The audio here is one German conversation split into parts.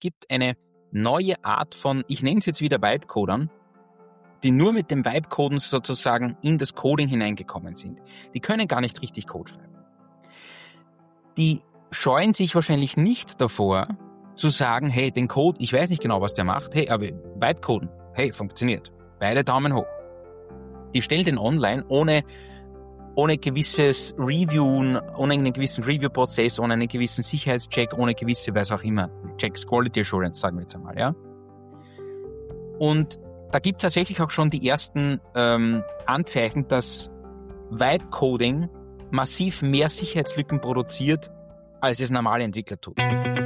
gibt eine neue Art von, ich nenne es jetzt wieder Vibe-Codern, die nur mit dem Vibe-Coden sozusagen in das Coding hineingekommen sind. Die können gar nicht richtig Code schreiben. Die scheuen sich wahrscheinlich nicht davor, zu sagen, hey, den Code, ich weiß nicht genau, was der macht, hey, aber Vibe-Coden, hey, funktioniert. Beide Daumen hoch. Die stellen den online ohne gewisses Reviewen, ohne einen gewissen Review-Prozess, ohne einen gewissen Sicherheitscheck, ohne gewisse, was auch immer, Checks, Quality Assurance, sagen wir jetzt einmal, ja. Und da gibt es tatsächlich auch schon die ersten Anzeichen, dass Vibe-Coding massiv mehr Sicherheitslücken produziert, als es normale Entwickler tut.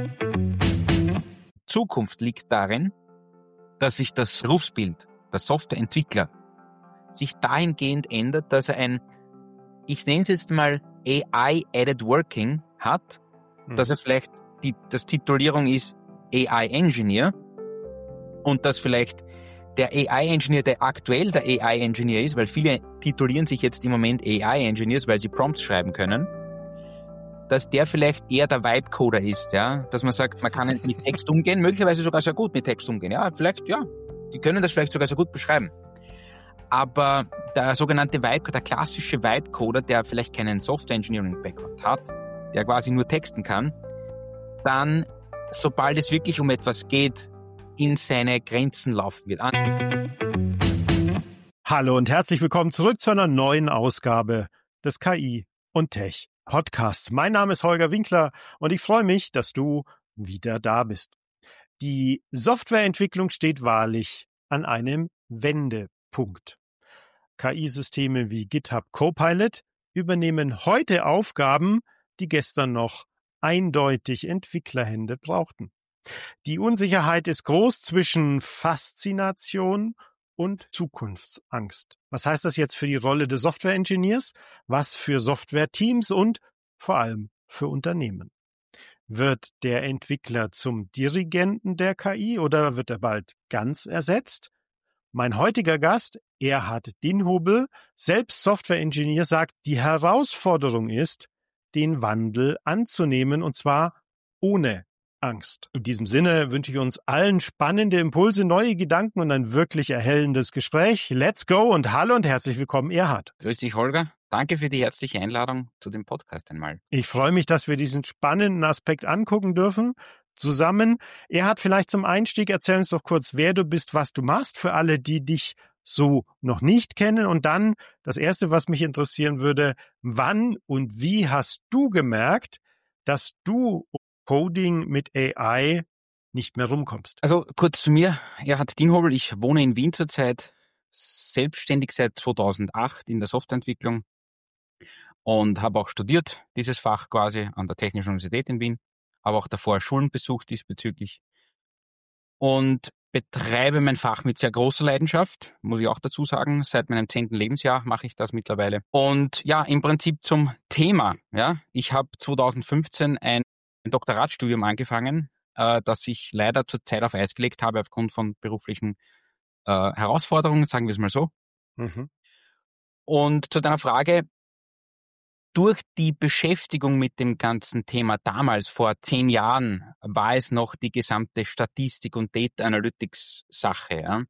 Zukunft liegt darin, dass sich das Berufsbild der Softwareentwickler sich dahingehend ändert, dass er ich nenne es jetzt mal AI-Added Working hat, dass er vielleicht das Titulierung ist AI-Engineer und dass vielleicht der AI-Engineer, der aktuell der AI-Engineer ist, weil viele titulieren sich jetzt im Moment AI-Engineers, weil sie Prompts schreiben können, dass der vielleicht eher der Vibe-Coder ist, ja, dass man sagt, man kann mit Text umgehen, möglicherweise sogar sehr gut mit Text umgehen, ja, vielleicht, ja, die können das vielleicht sogar sehr gut beschreiben. Aber der sogenannte Vibe, der klassische Vibe-Coder, der vielleicht keinen Software-Engineering-Background hat, der quasi nur texten kann, dann, sobald es wirklich um etwas geht, in seine Grenzen laufen wird. Hallo und herzlich willkommen zurück zu einer neuen Ausgabe des KI und Tech Podcasts. Mein Name ist Holger Winkler und ich freue mich, dass du wieder da bist. Die Softwareentwicklung steht wahrlich an einem Wendepunkt. KI-Systeme wie GitHub Copilot übernehmen heute Aufgaben, die gestern noch eindeutig Entwicklerhände brauchten. Die Unsicherheit ist groß zwischen Faszination und Zukunftsangst. Was heißt das jetzt für die Rolle des Software-Engineers? Was für Software-Teams und vor allem für Unternehmen? Wird der Entwickler zum Dirigenten der KI oder wird er bald ganz ersetzt? Mein heutiger Gast, Erhard Dinhobel, selbst Software-Engineer, sagt, die Herausforderung ist, den Wandel anzunehmen und zwar ohne Angst. In diesem Sinne wünsche ich uns allen spannende Impulse, neue Gedanken und ein wirklich erhellendes Gespräch. Let's go und hallo und herzlich willkommen, Erhard. Grüß dich, Holger. Danke für die herzliche Einladung zu dem Podcast einmal. Ich freue mich, dass wir diesen spannenden Aspekt angucken dürfen. Zusammen. Erhard, vielleicht zum Einstieg, erzähl uns doch kurz, wer du bist, was du machst, für alle, die dich so noch nicht kennen. Und dann das Erste, was mich interessieren würde, wann und wie hast du gemerkt, dass du Coding mit AI nicht mehr rumkommst? Also kurz zu mir, Erhard Dinhobel, ich wohne in Wien zurzeit, selbstständig seit 2008 in der Softwareentwicklung und habe auch studiert, dieses Fach quasi an der Technischen Universität in Wien, habe auch davor Schulen besucht diesbezüglich und betreibe mein Fach mit sehr großer Leidenschaft, muss ich auch dazu sagen. Seit meinem 10. Lebensjahr mache ich das mittlerweile. Und ja, im Prinzip zum Thema. Ja, ich habe 2015 ein Doktoratsstudium angefangen, das ich leider zurzeit auf Eis gelegt habe aufgrund von beruflichen Herausforderungen, sagen wir es mal so. Mhm. Und zu deiner Frage, durch die Beschäftigung mit dem ganzen Thema damals, vor 10 Jahren, war es noch die gesamte Statistik- und Data Analytics-Sache. Ja.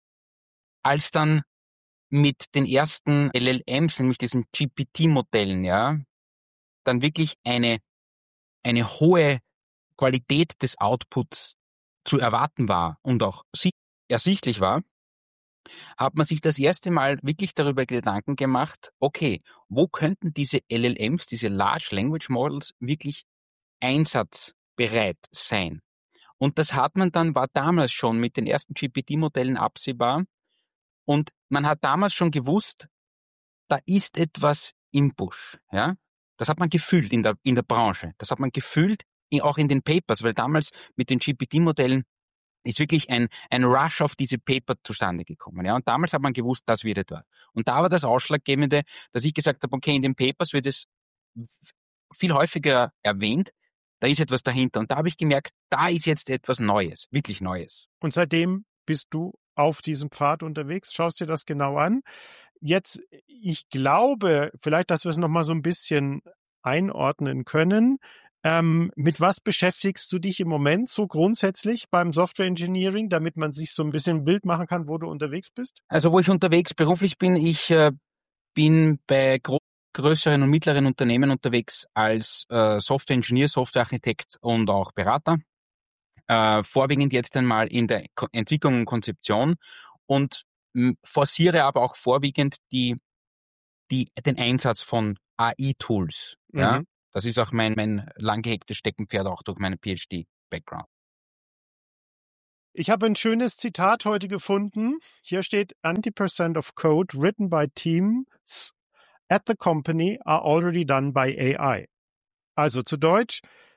Als dann mit den ersten LLMs, nämlich diesen GPT-Modellen, ja, dann wirklich eine hohe Qualität des Outputs zu erwarten war und auch ersichtlich war, hat man sich das erste Mal wirklich darüber Gedanken gemacht, okay, wo könnten diese LLMs, diese Large Language Models wirklich einsatzbereit sein? Und das war damals schon mit den ersten GPT-Modellen absehbar und man hat damals schon gewusst, da ist etwas im Busch, ja? Das hat man gefühlt in der Branche, das hat man gefühlt auch in den Papers, weil damals mit den GPT-Modellen ist wirklich ein Rush auf diese Paper zustande gekommen. Ja? Und damals hat man gewusst, das wird etwas. Und da war das Ausschlaggebende, dass ich gesagt habe, okay, in den Papers wird es viel häufiger erwähnt, da ist etwas dahinter. Und da habe ich gemerkt, da ist jetzt etwas Neues, wirklich Neues. Und seitdem bist du auf diesem Pfad unterwegs, schaust dir das genau an. Jetzt, ich glaube, vielleicht, dass wir es nochmal so ein bisschen einordnen können. Mit was beschäftigst du dich im Moment so grundsätzlich beim Software Engineering, damit man sich so ein bisschen ein Bild machen kann, wo du unterwegs bist? Also wo ich unterwegs beruflich bin, ich bin bei größeren und mittleren Unternehmen unterwegs als Software Engineer, Software Architekt und auch Berater. Vorwiegend jetzt einmal in der Entwicklung und Konzeption und forciere aber auch vorwiegend den Einsatz von AI-Tools. Ja? Mhm. Das ist auch mein lang gehegtes Steckenpferd, auch durch meinen PhD-Background. Ich habe ein schönes Zitat heute gefunden. Hier steht: 90% of code written by teams at the company are already done by AI. Also zu Deutsch,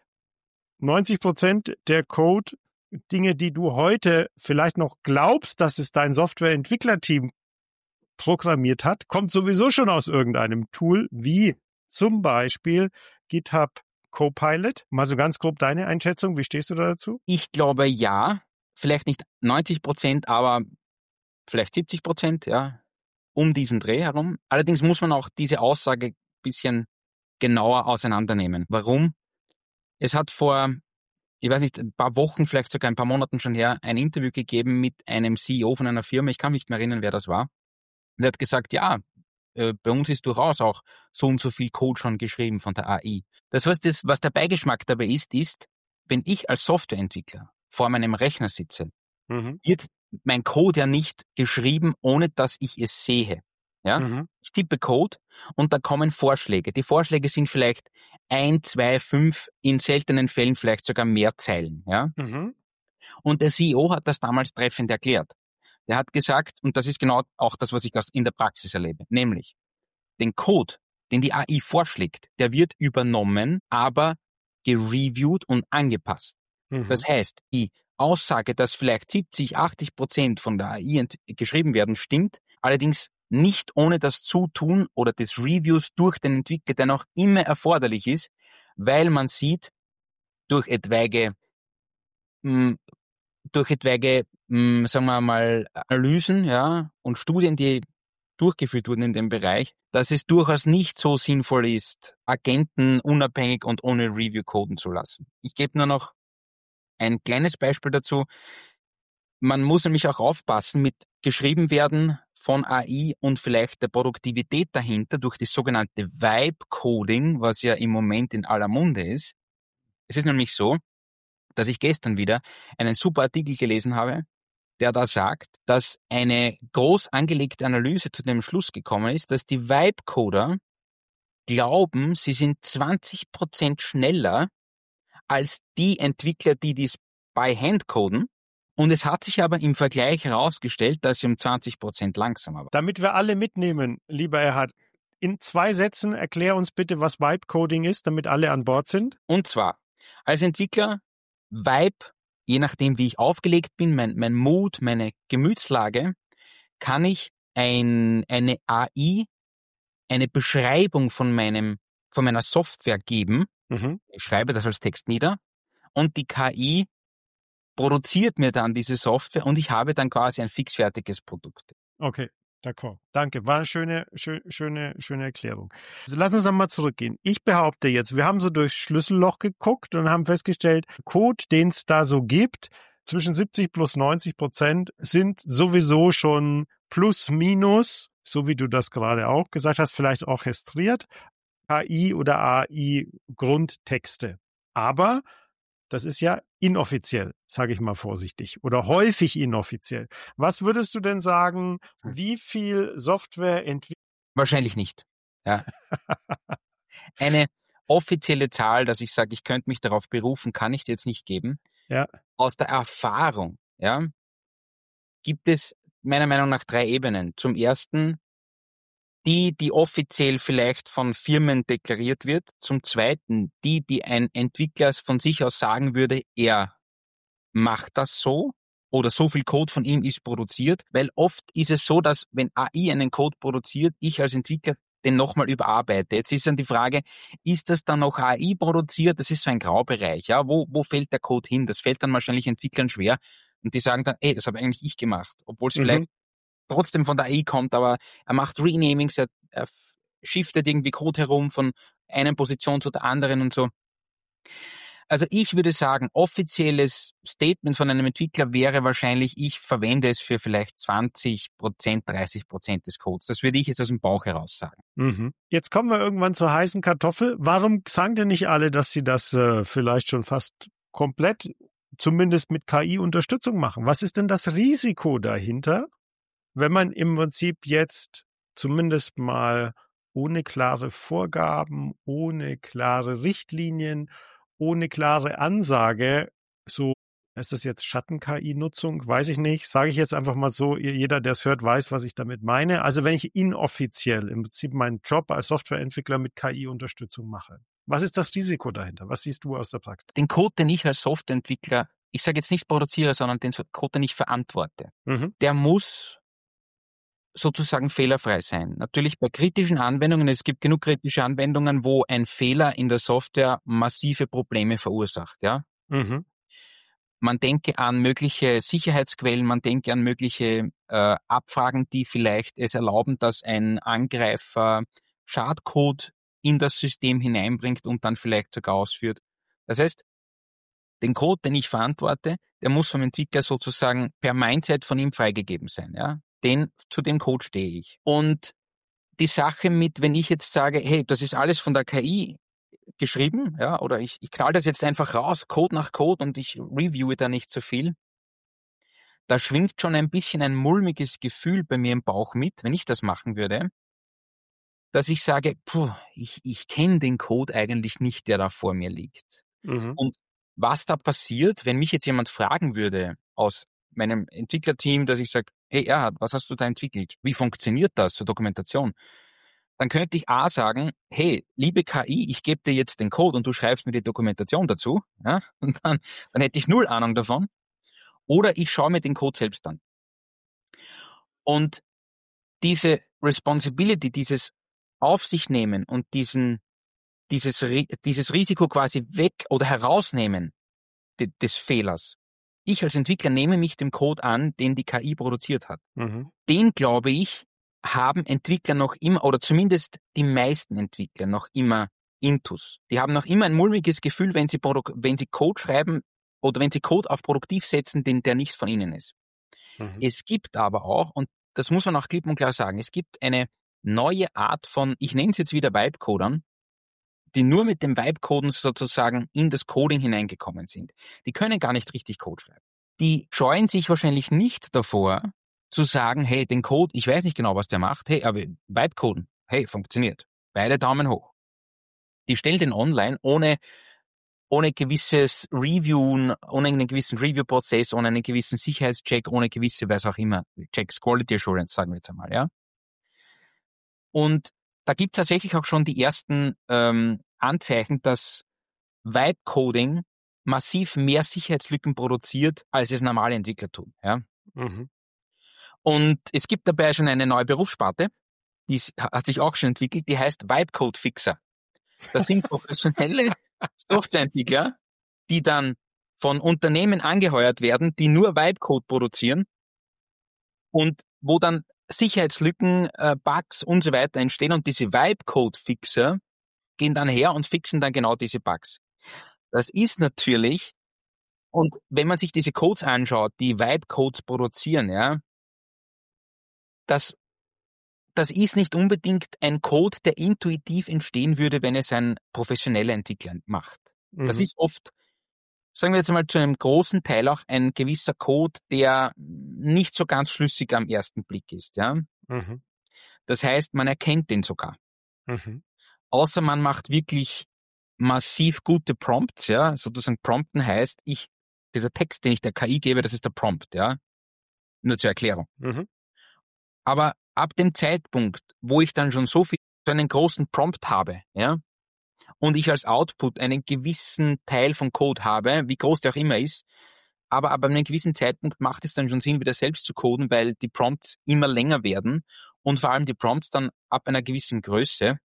90% der Code, Dinge, die du heute vielleicht noch glaubst, dass es dein Softwareentwicklerteam programmiert hat, kommt sowieso schon aus irgendeinem Tool, wie zum Beispiel GitHub Copilot. Mal so ganz grob deine Einschätzung. Wie stehst du da dazu? Ich glaube ja, vielleicht nicht 90%, aber vielleicht 70%, ja, um diesen Dreh herum. Allerdings muss man auch diese Aussage ein bisschen genauer auseinandernehmen. Warum? Es hat vor, ich weiß nicht, ein paar Wochen, vielleicht sogar ein paar Monaten schon her, ein Interview gegeben mit einem CEO von einer Firma. Ich kann mich nicht mehr erinnern, wer das war. Und er hat gesagt, ja, bei uns ist durchaus auch so und so viel Code schon geschrieben von der AI. Das heißt, was der Beigeschmack dabei ist, wenn ich als Softwareentwickler vor meinem Rechner sitze, wird mein Code ja nicht geschrieben, ohne dass ich es sehe. Ja? Ich tippe Code und da kommen Vorschläge. Die Vorschläge sind vielleicht 1, 2, 5, in seltenen Fällen vielleicht sogar mehr Zeilen. Ja? Und der CEO hat das damals treffend erklärt. Der hat gesagt, und das ist genau auch das, was ich in der Praxis erlebe, nämlich den Code, den die AI vorschlägt, der wird übernommen, aber gereviewt und angepasst. Das heißt, die Aussage, dass vielleicht 70, 80% von der AI geschrieben werden, stimmt, allerdings nicht ohne das Zutun oder des Reviews durch den Entwickler, der noch immer erforderlich ist, weil man sieht, durch etwaige, sagen wir mal, Analysen, ja, und Studien, die durchgeführt wurden in dem Bereich, dass es durchaus nicht so sinnvoll ist, Agenten unabhängig und ohne Review coden zu lassen. Ich gebe nur noch ein kleines Beispiel dazu. Man muss nämlich auch aufpassen mit geschrieben werden von AI und vielleicht der Produktivität dahinter durch das sogenannte Vibe-Coding, was ja im Moment in aller Munde ist. Es ist nämlich so, dass ich gestern wieder einen super Artikel gelesen habe, der da sagt, dass eine groß angelegte Analyse zu dem Schluss gekommen ist, dass die Vibe-Coder glauben, sie sind 20% schneller als die Entwickler, die dies by hand coden. Und es hat sich aber im Vergleich herausgestellt, dass sie um 20% langsamer waren. Damit wir alle mitnehmen, lieber Erhard, in 2 Sätzen erklär uns bitte, was Vibe-Coding ist, damit alle an Bord sind. Und zwar, als Entwickler, Vibe, je nachdem wie ich aufgelegt bin, mein Mood, meine Gemütslage, kann ich eine AI, eine Beschreibung von meiner Software geben. Ich schreibe das als Text nieder und die KI produziert mir dann diese Software und ich habe dann quasi ein fixfertiges Produkt. Okay, d'accord. Danke. War eine schöne Erklärung. Also lass uns nochmal zurückgehen. Ich behaupte jetzt, wir haben so durchs Schlüsselloch geguckt und haben festgestellt, Code, den es da so gibt, zwischen 70 plus 90% sind sowieso schon plus minus, so wie du das gerade auch gesagt hast, vielleicht orchestriert, KI oder AI Grundtexte. Aber das ist ja inoffiziell, sage ich mal vorsichtig, oder häufig inoffiziell. Was würdest du denn sagen, wie viel Software entwickelt? Wahrscheinlich nicht. Ja. Eine offizielle Zahl, dass ich sage, ich könnte mich darauf berufen, kann ich dir jetzt nicht geben. Ja. Aus der Erfahrung, ja, gibt es meiner Meinung nach 3 Ebenen. Zum ersten, die offiziell vielleicht von Firmen deklariert wird. Zum zweiten, die ein Entwickler von sich aus sagen würde, er macht das so oder so viel Code von ihm ist produziert, weil oft ist es so, dass wenn AI einen Code produziert, ich als Entwickler den nochmal überarbeite. Jetzt ist dann die Frage, ist das dann noch AI produziert? Das ist so ein Graubereich. Ja? Wo fällt der Code hin? Das fällt dann wahrscheinlich Entwicklern schwer und die sagen dann, das habe eigentlich ich gemacht, obwohl es vielleicht trotzdem von der AI kommt, aber er macht Renamings, er shiftet irgendwie Code herum von einer Position zu der anderen und so. Also ich würde sagen, offizielles Statement von einem Entwickler wäre wahrscheinlich, ich verwende es für vielleicht 20%, 30% des Codes. Das würde ich jetzt aus dem Bauch heraus sagen. Mhm. Jetzt kommen wir irgendwann zur heißen Kartoffel. Warum sagen denn nicht alle, dass sie das vielleicht schon fast komplett, zumindest mit KI-Unterstützung machen? Was ist denn das Risiko dahinter, wenn man im Prinzip jetzt zumindest mal ohne klare Vorgaben, ohne klare Richtlinien, ohne klare Ansage, so, ist das jetzt Schatten-KI-Nutzung? Weiß ich nicht. Sage ich jetzt einfach mal so, jeder, der es hört, weiß, was ich damit meine. Also wenn ich inoffiziell im Prinzip meinen Job als Softwareentwickler mit KI-Unterstützung mache, was ist das Risiko dahinter? Was siehst du aus der Praxis? Den Code, den ich als Softwareentwickler, ich sage jetzt nicht produziere, sondern den Code, den ich verantworte, der muss sozusagen fehlerfrei sein. Natürlich bei kritischen Anwendungen, es gibt genug kritische Anwendungen, wo ein Fehler in der Software massive Probleme verursacht, ja. Mhm. Man denke an mögliche Sicherheitsquellen, man denke an mögliche Abfragen, die vielleicht es erlauben, dass ein Angreifer Schadcode in das System hineinbringt und dann vielleicht sogar ausführt. Das heißt, den Code, den ich verantworte, der muss vom Entwickler sozusagen per Mindset von ihm freigegeben sein. Ja? Zu dem Code stehe ich. Und die Sache mit, wenn ich jetzt sage, hey, das ist alles von der KI geschrieben, ja, oder ich knall das jetzt einfach raus, Code nach Code, und ich reviewe da nicht so viel, da schwingt schon ein bisschen ein mulmiges Gefühl bei mir im Bauch mit, wenn ich das machen würde, dass ich sage, ich kenne den Code eigentlich nicht, der da vor mir liegt. Mhm. Und was da passiert, wenn mich jetzt jemand fragen würde aus meinem Entwicklerteam, dass ich sage, hey Erhard, was hast du da entwickelt? Wie funktioniert das zur Dokumentation? Dann könnte ich A sagen, hey, liebe KI, ich gebe dir jetzt den Code und du schreibst mir die Dokumentation dazu. Ja? Und dann hätte ich null Ahnung davon. Oder ich schaue mir den Code selbst an. Und diese Responsibility, dieses auf sich nehmen und dieses Risiko quasi weg oder herausnehmen des Fehlers. Ich als Entwickler nehme mich dem Code an, den die KI produziert hat. Mhm. Den, glaube ich, haben Entwickler noch immer, oder zumindest die meisten Entwickler noch immer intus. Die haben noch immer ein mulmiges Gefühl, wenn sie Code schreiben oder wenn sie Code auf produktiv setzen, der nicht von ihnen ist. Mhm. Es gibt aber auch, und das muss man auch klipp und klar sagen, es gibt eine neue Art von, ich nenne es jetzt wieder Vibe-Codern, die nur mit dem Vibe-Coden sozusagen in das Coding hineingekommen sind. Die können gar nicht richtig Code schreiben. Die scheuen sich wahrscheinlich nicht davor, zu sagen, hey, den Code, ich weiß nicht genau, was der macht, hey, aber Vibe-Coden, hey, funktioniert. Beide Daumen hoch. Die stellen den online ohne gewisses Reviewen, ohne einen gewissen Review-Prozess, ohne einen gewissen Sicherheitscheck, ohne gewisse, was auch immer, Checks, Quality Assurance, sagen wir jetzt einmal, ja. Und da gibt es tatsächlich auch schon die ersten Anzeichen, dass Vibe-Coding massiv mehr Sicherheitslücken produziert, als es normale Entwickler tun. Ja? Mhm. Und es gibt dabei schon eine neue Berufssparte, die hat sich auch schon entwickelt, die heißt Vibe-Code-Fixer. Das sind professionelle Softwareentwickler, die dann von Unternehmen angeheuert werden, die nur Vibe-Code produzieren und wo dann Sicherheitslücken, Bugs und so weiter entstehen, und diese Vibe-Code-Fixer gehen dann her und fixen dann genau diese Bugs. Das ist natürlich, und wenn man sich diese Codes anschaut, die Vibe-Codes produzieren, ja, das ist nicht unbedingt ein Code, der intuitiv entstehen würde, wenn es ein professioneller Entwickler macht. Das ist oft, sagen wir jetzt mal, zu einem großen Teil auch ein gewisser Code, der nicht so ganz schlüssig am ersten Blick ist, ja. Mhm. Das heißt, man erkennt den sogar. Mhm. Außer man macht wirklich massiv gute Prompts, ja, sozusagen prompten heißt, dieser Text, den ich der KI gebe, das ist der Prompt, ja, nur zur Erklärung. Mhm. Aber ab dem Zeitpunkt, wo ich dann schon so einen großen Prompt habe, ja, und ich als Output einen gewissen Teil von Code habe, wie groß der auch immer ist, aber ab einem gewissen Zeitpunkt macht es dann schon Sinn, wieder selbst zu coden, weil die Prompts immer länger werden und vor allem die Prompts dann ab einer gewissen Größe,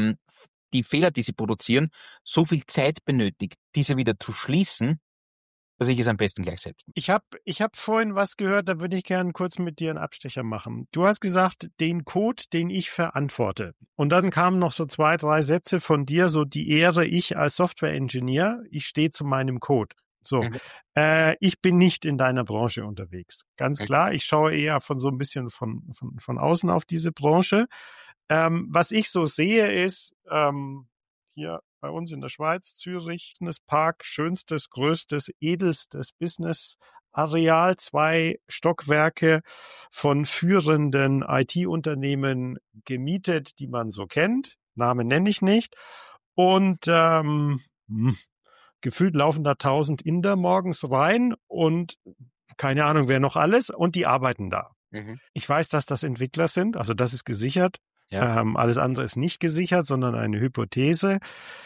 die Fehler, die sie produzieren, so viel Zeit benötigt, diese wieder zu schließen, dass ich es am besten gleich selbst. Ich hab vorhin was gehört, da würde ich gerne kurz mit dir einen Abstecher machen. Du hast gesagt, den Code, den ich verantworte. Und dann kamen noch so 2, 3 Sätze von dir, so die Ehre, ich als Software-Engineer, ich stehe zu meinem Code. So, ich bin nicht in deiner Branche unterwegs. Ganz klar, ich schaue eher von so ein bisschen von außen auf diese Branche. Was ich so sehe ist, hier bei uns in der Schweiz, Zürich, Business Park, schönstes, größtes, edelstes Business-Areal, 2 Stockwerke von führenden IT-Unternehmen gemietet, die man so kennt. Namen nenne ich nicht. Und gefühlt laufen da 1000 Inder morgens rein und keine Ahnung, wer noch alles, und die arbeiten da. Ich weiß, dass das Entwickler sind, also das ist gesichert. Ja. Alles andere ist nicht gesichert, sondern eine Hypothese.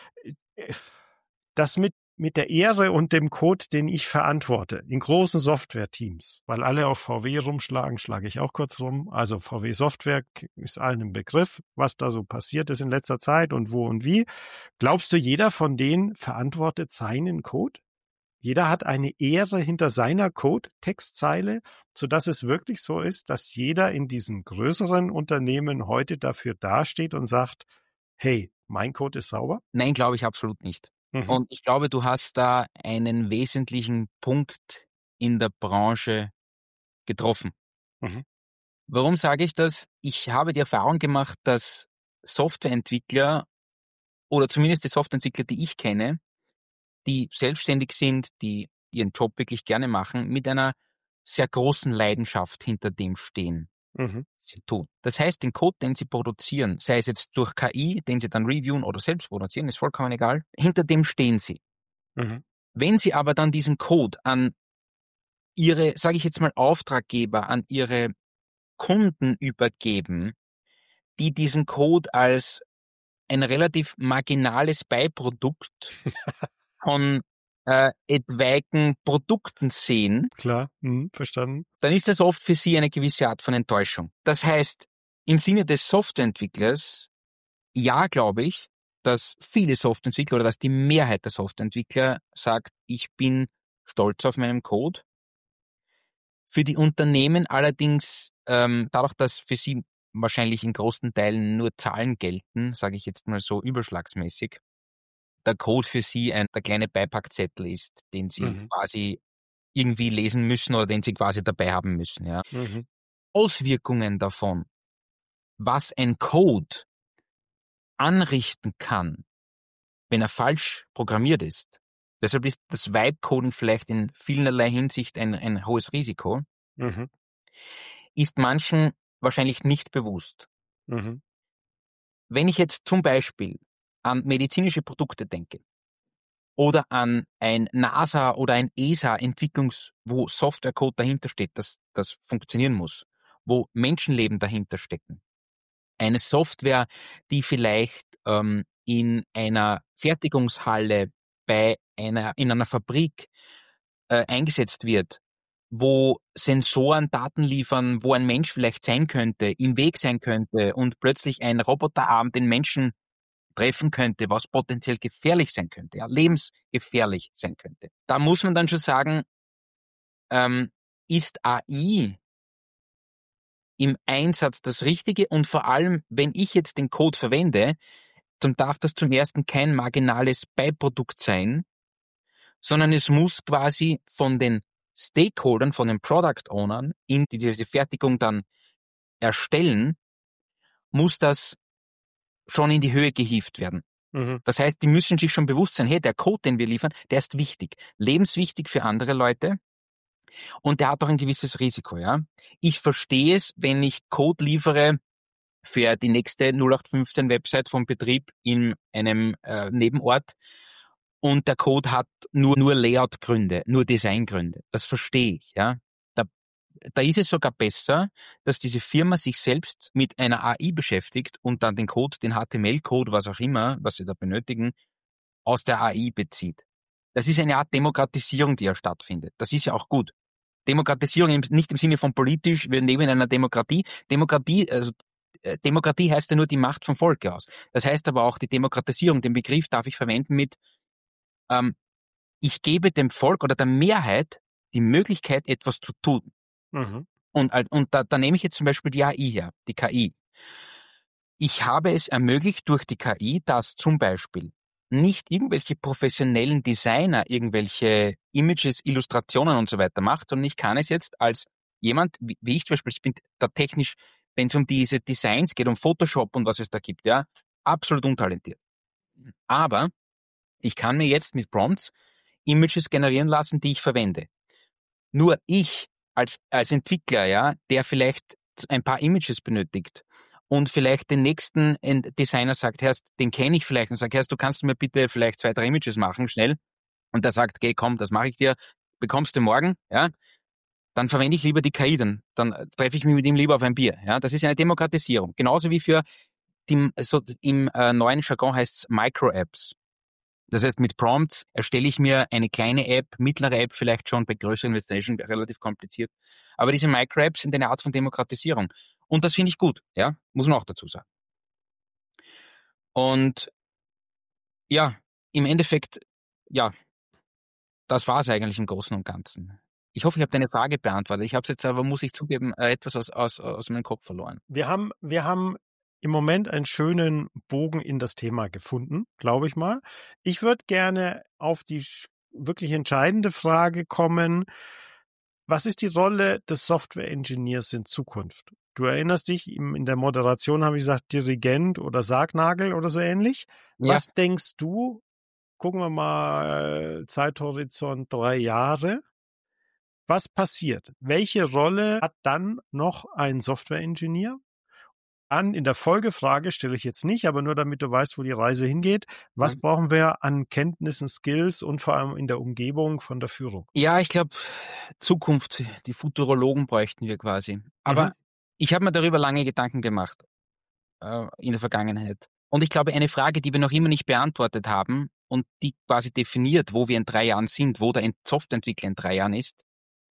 Das mit der Ehre und dem Code, den ich verantworte, in großen Software-Teams, weil alle auf VW rumschlagen, schlage ich auch kurz rum. Also VW Software ist allen ein Begriff, was da so passiert ist in letzter Zeit und wo und wie. Glaubst du, jeder von denen verantwortet seinen Code? Jeder hat eine Ehre hinter seiner Code-Textzeile, sodass es wirklich so ist, dass jeder in diesen größeren Unternehmen heute dafür dasteht und sagt, hey, mein Code ist sauber? Nein, glaube ich absolut nicht. Und ich glaube, du hast da einen wesentlichen Punkt in der Branche getroffen. Warum sage ich das? Ich habe die Erfahrung gemacht, dass Softwareentwickler oder zumindest die Softwareentwickler, die ich kenne, die selbstständig sind, die ihren Job wirklich gerne machen, mit einer sehr großen Leidenschaft hinter dem stehen. Sie tun. Das heißt, den Code, den sie produzieren, sei es jetzt durch KI, den sie dann reviewen oder selbst produzieren, ist vollkommen egal, hinter dem stehen sie. Wenn sie aber dann diesen Code an ihre, sage ich jetzt mal, Auftraggeber, an ihre Kunden übergeben, die diesen Code als ein relativ marginales Beiprodukt von etwaigen Produkten sehen, klar, verstanden, dann ist das oft für sie eine gewisse Art von Enttäuschung. Das heißt, im Sinne des Softwareentwicklers, ja, glaube ich, dass viele Softwareentwickler oder dass die Mehrheit der Softwareentwickler sagt, ich bin stolz auf meinen Code. Für die Unternehmen allerdings, dadurch, dass für sie wahrscheinlich in großen Teilen nur Zahlen gelten, sage ich jetzt mal so überschlagsmäßig, der Code für sie der kleine Beipackzettel ist, den sie quasi irgendwie lesen müssen oder den sie quasi dabei haben müssen. Ja. Auswirkungen davon, was ein Code anrichten kann, wenn er falsch programmiert ist. Deshalb ist das Vibe-Coding vielleicht in vielerlei Hinsicht ein hohes Risiko, ist manchen wahrscheinlich nicht bewusst. Wenn ich jetzt zum Beispiel an medizinische Produkte denke oder an ein NASA oder ein ESA wo Softwarecode dahinter steht, das funktionieren muss, wo Menschenleben dahinter stecken. Eine Software, die vielleicht in einer Fertigungshalle in einer Fabrik eingesetzt wird, wo Sensoren Daten liefern, wo ein Mensch vielleicht sein könnte, im Weg sein könnte und plötzlich ein Roboterarm den Menschen treffen könnte, was potenziell gefährlich sein könnte, ja, lebensgefährlich sein könnte. Da muss man dann schon sagen, ist AI im Einsatz das Richtige? Und vor allem, wenn ich jetzt den Code verwende, dann darf das zum ersten kein marginales Beiprodukt sein, sondern es muss quasi von den Stakeholdern, von den Product Ownern, die diese Fertigung dann erstellen, muss das schon in die Höhe gehievt werden. Das heißt, die müssen sich schon bewusst sein, hey, der Code, den wir liefern, der ist wichtig, lebenswichtig für andere Leute und der hat auch ein gewisses Risiko. Ja, ich verstehe es, wenn ich Code liefere für die nächste 0815-Website vom Betrieb in einem Nebenort und der Code hat nur Layout-Gründe, nur Design-Gründe. Das verstehe ich. Ja, da ist es sogar besser, dass diese Firma sich selbst mit einer AI beschäftigt und dann den Code, den HTML-Code, was auch immer, was sie da benötigen, aus der AI bezieht. Das ist eine Art Demokratisierung, die ja stattfindet. Das ist ja auch gut. Demokratisierung nicht im Sinne von politisch, wir leben in einer Demokratie. Demokratie heißt ja nur die Macht vom Volke aus. Das heißt aber auch die Demokratisierung, den Begriff darf ich verwenden mit ich gebe dem Volk oder der Mehrheit die Möglichkeit, etwas zu tun. Mhm. Und da nehme ich jetzt zum Beispiel die AI her, die KI. Ich habe es ermöglicht durch die KI, dass zum Beispiel nicht irgendwelche professionellen Designer irgendwelche Images, Illustrationen und so weiter macht, sondern ich kann es jetzt als jemand, wie ich zum Beispiel, ich bin da technisch, wenn es um diese Designs geht, um Photoshop und was es da gibt, ja, absolut untalentiert. Aber ich kann mir jetzt mit Prompts Images generieren lassen, die ich verwende. Nur ich als Entwickler, ja, der vielleicht ein paar Images benötigt und vielleicht den nächsten Designer sagt, Herrst, den kenne ich vielleicht und sagt, Herrst, du kannst mir bitte vielleicht 2, 3 Images machen, schnell. Und der sagt, geh, komm, das mache ich dir, bekommst du morgen, ja. Dann verwende ich lieber die KI, dann treffe ich mich mit ihm lieber auf ein Bier, ja. Das ist eine Demokratisierung. Genauso wie für so im neuen Jargon heißt es Micro-Apps. Das heißt, mit Prompts erstelle ich mir eine kleine App, mittlere App vielleicht schon, bei größeren Investitionen relativ kompliziert. Aber diese Micro-Apps sind eine Art von Demokratisierung. Und das finde ich gut, ja, muss man auch dazu sagen. Und ja, im Endeffekt, ja, das war es eigentlich im Großen und Ganzen. Ich hoffe, ich habe deine Frage beantwortet. Ich habe es jetzt aber, muss ich zugeben, etwas aus meinem Kopf verloren. Wir haben im Moment einen schönen Bogen in das Thema gefunden, glaube ich mal. Ich würde gerne auf die wirklich entscheidende Frage kommen. Was ist die Rolle des Software-Engineers in Zukunft? Du erinnerst dich, in der Moderation habe ich gesagt, Dirigent oder Sargnagel oder so ähnlich. Ja. Was denkst du, gucken wir mal, Zeithorizont 3 Jahre, was passiert? Welche Rolle hat dann noch ein Software-Engineer? In der Folgefrage stelle ich jetzt nicht, aber nur damit du weißt, wo die Reise hingeht. Was brauchen wir an Kenntnissen, Skills und vor allem in der Umgebung von der Führung? Ja, ich glaube, Zukunft, die Futurologen bräuchten wir quasi. Aber ich habe mir darüber lange Gedanken gemacht in der Vergangenheit. Und ich glaube, eine Frage, die wir noch immer nicht beantwortet haben und die quasi definiert, wo wir in 3 Jahren sind, wo der Softwareentwickler in 3 Jahren ist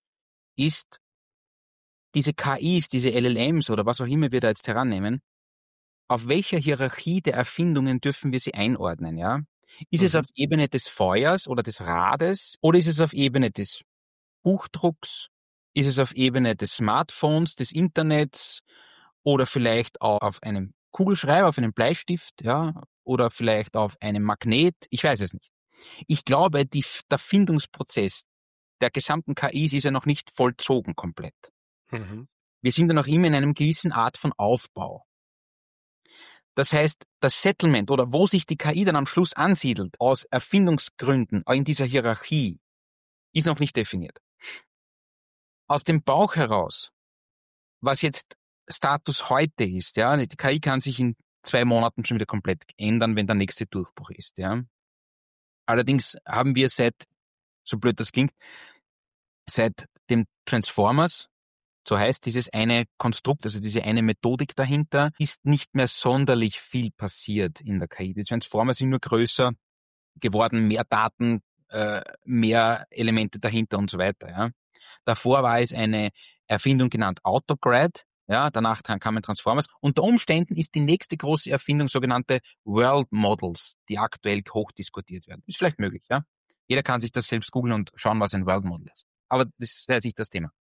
diese KIs, diese LLMs oder was auch immer wir da jetzt herannehmen, auf welcher Hierarchie der Erfindungen dürfen wir sie einordnen, ja? Ist es auf Ebene des Feuers oder des Rades oder ist es auf Ebene des Buchdrucks? Ist es auf Ebene des Smartphones, des Internets oder vielleicht auch auf einem Kugelschreiber, auf einem Bleistift, ja? Oder vielleicht auf einem Magnet? Ich weiß es nicht. Ich glaube, der Findungsprozess der gesamten KIs ist ja noch nicht vollzogen komplett. Wir sind ja noch immer in einem gewissen Art von Aufbau. Das heißt, das Settlement oder wo sich die KI dann am Schluss ansiedelt, aus Erfindungsgründen in dieser Hierarchie, ist noch nicht definiert. Aus dem Bauch heraus, was jetzt Status heute ist, ja, die KI kann sich in 2 Monaten schon wieder komplett ändern, wenn der nächste Durchbruch ist, ja. Allerdings haben wir so blöd das klingt, seit dem Transformers, so heißt dieses eine Konstrukt, also diese eine Methodik dahinter, ist nicht mehr sonderlich viel passiert in der KI. Die Transformer sind nur größer geworden, mehr Daten, mehr Elemente dahinter und so weiter. Ja. Davor war es eine Erfindung genannt Autograd, ja, danach kamen Transformers. Unter Umständen ist die nächste große Erfindung sogenannte World Models, die aktuell hochdiskutiert werden. Ist vielleicht möglich, ja. Jeder kann sich das selbst googeln und schauen, was ein World Model ist. Aber das ist jetzt nicht das Thema.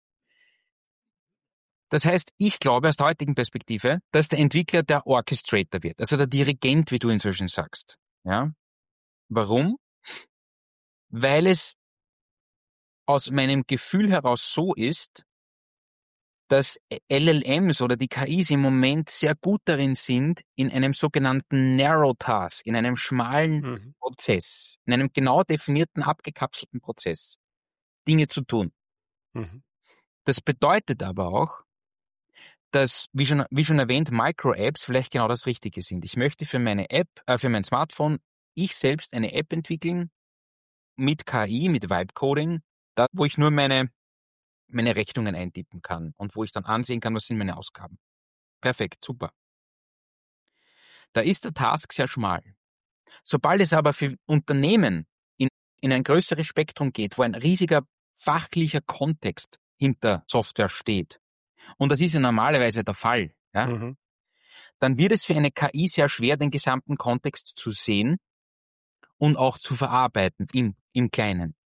Das heißt, ich glaube aus der heutigen Perspektive, dass der Entwickler der Orchestrator wird, also der Dirigent, wie du inzwischen sagst. Ja? Warum? Weil es aus meinem Gefühl heraus so ist, dass LLMs oder die KIs im Moment sehr gut darin sind, in einem sogenannten Narrow Task, in einem schmalen Prozess, in einem genau definierten, abgekapselten Prozess, Dinge zu tun. Das bedeutet aber auch, dass, wie schon erwähnt, Micro-Apps vielleicht genau das Richtige sind. Ich möchte für meine App, für mein Smartphone, ich selbst eine App entwickeln mit KI, mit Vibe-Coding, wo ich nur meine Rechnungen eintippen kann und wo ich dann ansehen kann, was sind meine Ausgaben. Perfekt, super. Da ist der Task sehr schmal. Sobald es aber für Unternehmen in ein größeres Spektrum geht, wo ein riesiger fachlicher Kontext hinter Software steht, und das ist ja normalerweise der Fall, ja, dann wird es für eine KI sehr schwer, den gesamten Kontext zu sehen und auch zu verarbeiten im Kleinen.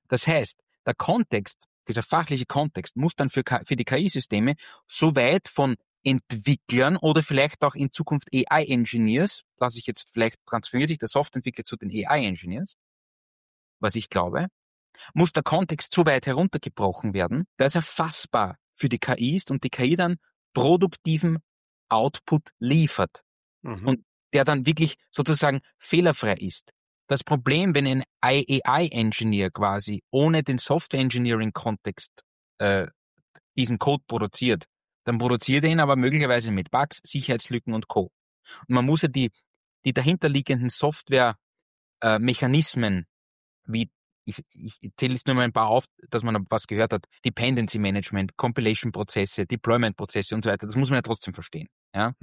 Das heißt, der Kontext, dieser fachliche Kontext muss dann für die KI-Systeme so weit von Entwicklern oder vielleicht auch in Zukunft AI-Engineers, transferiert sich der Softwareentwickler zu den AI-Engineers, was ich glaube, muss der Kontext so weit heruntergebrochen werden, dass er fassbar für die KI ist und die KI dann produktiven Output liefert und der dann wirklich sozusagen fehlerfrei ist. Das Problem, wenn ein AI-Engineer quasi ohne den Software-Engineering-Kontext diesen Code produziert, dann produziert er ihn aber möglicherweise mit Bugs, Sicherheitslücken und Co. Und man muss ja die dahinterliegenden Software-Mechanismen, wie ich zähle jetzt nur mal ein paar auf, dass man was gehört hat, Dependency Management, Compilation-Prozesse, Deployment-Prozesse und so weiter, das muss man ja trotzdem verstehen. Ja?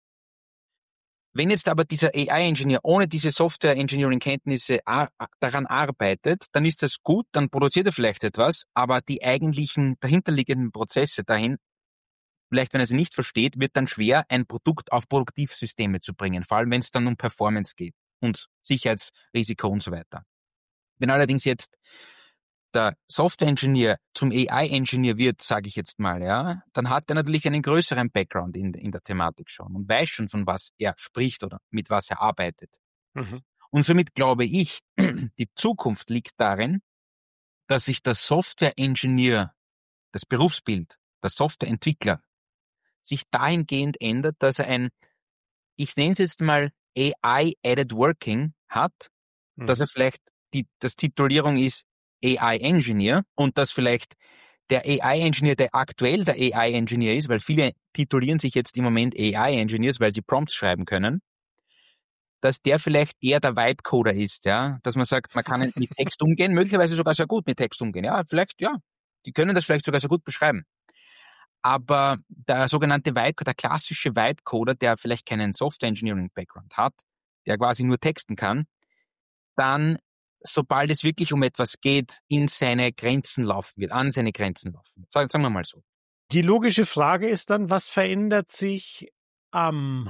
Wenn jetzt aber dieser AI-Engineer ohne diese Software-Engineering-Kenntnisse daran arbeitet, dann ist das gut, dann produziert er vielleicht etwas, aber die eigentlichen dahinterliegenden Prozesse dahin, vielleicht wenn er sie nicht versteht, wird dann schwer, ein Produkt auf Produktivsysteme zu bringen, vor allem wenn es dann um Performance geht und Sicherheitsrisiko und so weiter. Wenn allerdings jetzt der Software-Engineer zum AI-Engineer wird, sage ich jetzt mal, ja, dann hat er natürlich einen größeren Background in der Thematik schon und weiß schon, von was er spricht oder mit was er arbeitet. Und somit glaube ich, die Zukunft liegt darin, dass sich der Software-Engineer, das Berufsbild, der Softwareentwickler, sich dahingehend ändert, dass er ich nenne es jetzt mal AI-Added Working hat, dass er vielleicht das Titulierung ist AI-Engineer und dass vielleicht der AI-Engineer, der aktuell der AI-Engineer ist, weil viele titulieren sich jetzt im Moment AI-Engineers, weil sie Prompts schreiben können, dass der vielleicht der Vibe-Coder ist, ja, dass man sagt, man kann mit Text umgehen, möglicherweise sogar sehr gut mit Text umgehen, ja, vielleicht, ja, die können das vielleicht sogar sehr gut beschreiben. Aber der sogenannte der klassische Vibe-Coder, der vielleicht keinen Software-Engineering-Background hat, der quasi nur texten kann, dann, sobald es wirklich um etwas geht, in seine Grenzen laufen wird, an seine Grenzen laufen wird. Sagen wir mal so. Die logische Frage ist dann, was verändert sich am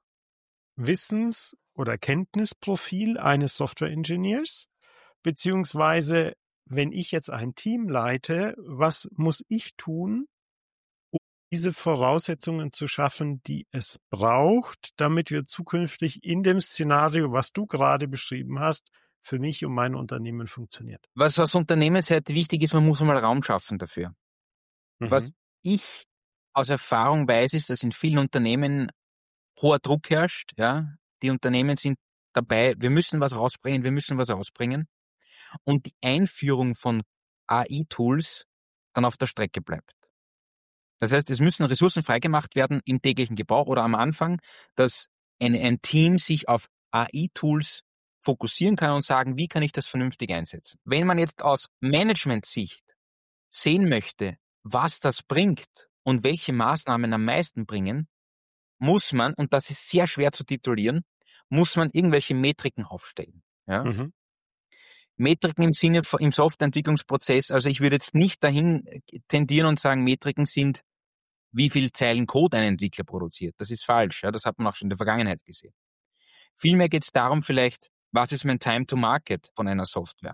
Wissens- oder Kenntnisprofil eines Software-Engineers? Beziehungsweise, wenn ich jetzt ein Team leite, was muss ich tun, um diese Voraussetzungen zu schaffen, die es braucht, damit wir zukünftig in dem Szenario, was du gerade beschrieben hast, für mich und mein Unternehmen funktioniert? Was aus Unternehmensseite wichtig ist, man muss einmal Raum schaffen dafür. Was ich aus Erfahrung weiß, ist, dass in vielen Unternehmen hoher Druck herrscht. Ja, die Unternehmen sind dabei, wir müssen was rausbringen und die Einführung von AI-Tools dann auf der Strecke bleibt. Das heißt, es müssen Ressourcen freigemacht werden im täglichen Gebrauch oder am Anfang, dass ein Team sich auf AI-Tools fokussieren kann und sagen, wie kann ich das vernünftig einsetzen? Wenn man jetzt aus Management-Sicht sehen möchte, was das bringt und welche Maßnahmen am meisten bringen, muss man, und das ist sehr schwer zu titulieren, muss man irgendwelche Metriken aufstellen. Ja? Metriken im Sinne von im Softwareentwicklungsprozess, also ich würde jetzt nicht dahin tendieren und sagen, Metriken sind, wie viel Zeilen Code ein Entwickler produziert. Das ist falsch, ja? Das hat man auch schon in der Vergangenheit gesehen. Vielmehr geht es darum vielleicht, was ist mein Time to Market von einer Software?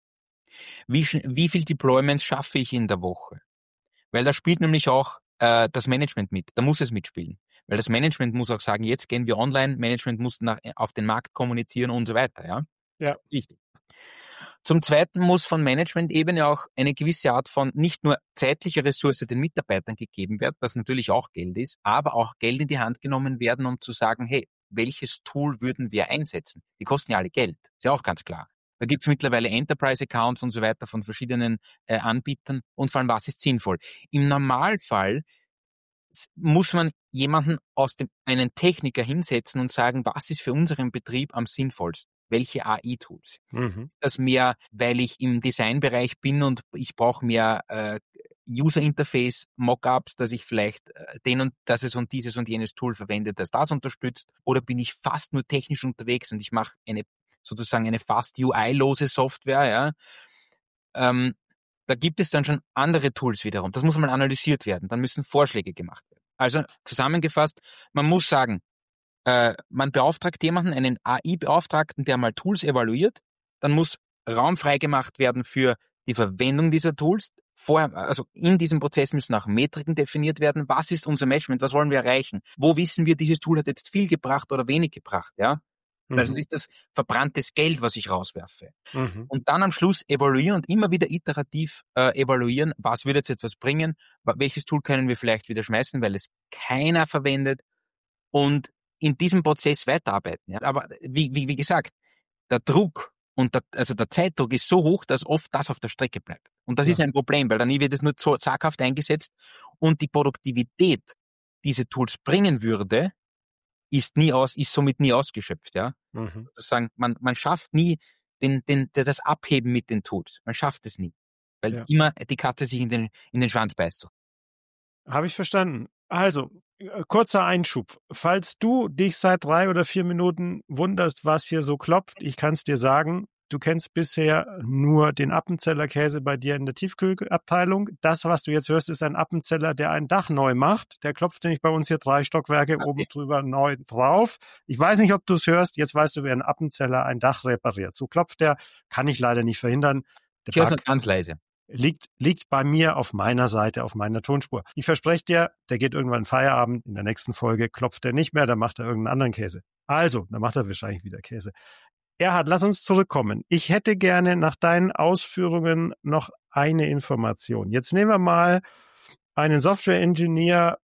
Wie viel Deployments schaffe ich in der Woche? Weil da spielt nämlich auch das Management mit. Da muss es mitspielen. Weil das Management muss auch sagen, jetzt gehen wir online, Management muss auf den Markt kommunizieren und so weiter. Ja. Wichtig. Zum Zweiten muss von Management-Ebene auch eine gewisse Art von nicht nur zeitlicher Ressource den Mitarbeitern gegeben werden, was natürlich auch Geld ist, aber auch Geld in die Hand genommen werden, um zu sagen, hey, welches Tool würden wir einsetzen? Die kosten ja alle Geld. Ist ja auch ganz klar. Da gibt es mittlerweile Enterprise-Accounts und so weiter von verschiedenen Anbietern und vor allem, was ist sinnvoll? Im Normalfall muss man jemanden einen Techniker hinsetzen und sagen, was ist für unseren Betrieb am sinnvollsten? Welche AI-Tools? Das mehr, weil ich im Designbereich bin und ich brauche mehr User-Interface, Mockups, dass ich vielleicht dass es und dieses und jenes Tool verwende, das unterstützt? Oder bin ich fast nur technisch unterwegs und ich mache sozusagen eine fast UI-lose Software? Ja? Da gibt es dann schon andere Tools wiederum. Das muss mal analysiert werden. Dann müssen Vorschläge gemacht werden. Also zusammengefasst, man muss sagen, man beauftragt jemanden, einen AI-Beauftragten, der mal Tools evaluiert. Dann muss Raum freigemacht werden für die Verwendung dieser Tools. Vorher, also in diesem Prozess müssen auch Metriken definiert werden. Was ist unser Measurement? Was wollen wir erreichen? Wo wissen wir, dieses Tool hat jetzt viel gebracht oder wenig gebracht? Ja, weil sonst ist das verbranntes Geld, was ich rauswerfe. Und dann am Schluss evaluieren und immer wieder iterativ evaluieren, was würde jetzt was bringen, welches Tool können wir vielleicht wieder schmeißen, weil es keiner verwendet, und in diesem Prozess weiterarbeiten. Ja? Aber wie gesagt, der Druck und der Zeitdruck ist so hoch, dass oft das auf der Strecke bleibt. Und das ist ein Problem, weil dann wird es nur so zaghaft eingesetzt und die Produktivität, die diese Tools bringen würde, ist somit nie ausgeschöpft. Ja? Sozusagen, man schafft nie das Abheben mit den Tools. Man schafft es nie. Weil immer die Katze sich in den Schwanz beißt. Habe ich verstanden. Also, kurzer Einschub. Falls du dich seit 3 oder 4 Minuten wunderst, was hier so klopft, ich kann es dir sagen, du kennst bisher nur den Appenzeller Käse bei dir in der Tiefkühlabteilung. Das, was du jetzt hörst, ist ein Appenzeller, der ein Dach neu macht. Der klopft nämlich bei uns hier 3 Stockwerke oben drüber neu drauf. Ich weiß nicht, ob du es hörst. Jetzt weißt du, wer ein Appenzeller ein Dach repariert. So klopft der. Kann ich leider nicht verhindern. Ich höre es ganz leise. Liegt bei mir auf meiner Seite, auf meiner Tonspur. Ich verspreche dir, der geht irgendwann in Feierabend. In der nächsten Folge klopft er nicht mehr, dann macht er irgendeinen anderen Käse. Also, dann macht er wahrscheinlich wieder Käse. Erhard, lass uns zurückkommen. Ich hätte gerne nach deinen Ausführungen noch eine Information. Jetzt nehmen wir mal einen Software-Engineer,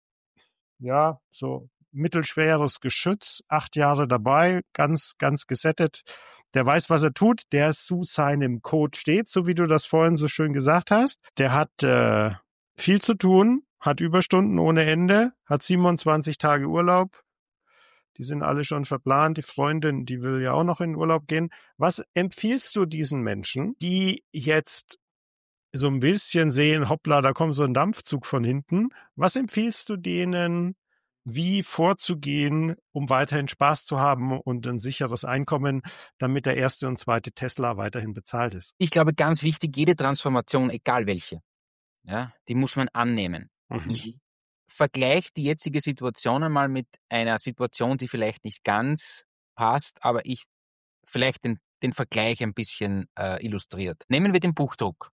ja, so mittelschweres Geschütz, 8 Jahre dabei, ganz gesettet. Der weiß, was er tut, der zu seinem Code steht, so wie du das vorhin so schön gesagt hast. Der hat viel zu tun, hat Überstunden ohne Ende, hat 27 Tage Urlaub. Die sind alle schon verplant. Die Freundin, die will ja auch noch in den Urlaub gehen. Was empfiehlst du diesen Menschen, die jetzt so ein bisschen sehen, hoppla, da kommt so ein Dampfzug von hinten. Was empfiehlst du denen, wie vorzugehen, um weiterhin Spaß zu haben und ein sicheres Einkommen, damit der erste und zweite Tesla weiterhin bezahlt ist? Ich glaube, ganz wichtig, jede Transformation, egal welche, ja, die muss man annehmen. Ich vergleiche die jetzige Situation einmal mit einer Situation, die vielleicht nicht ganz passt, aber ich vielleicht den Vergleich ein bisschen illustriert. Nehmen wir den Buchdruck.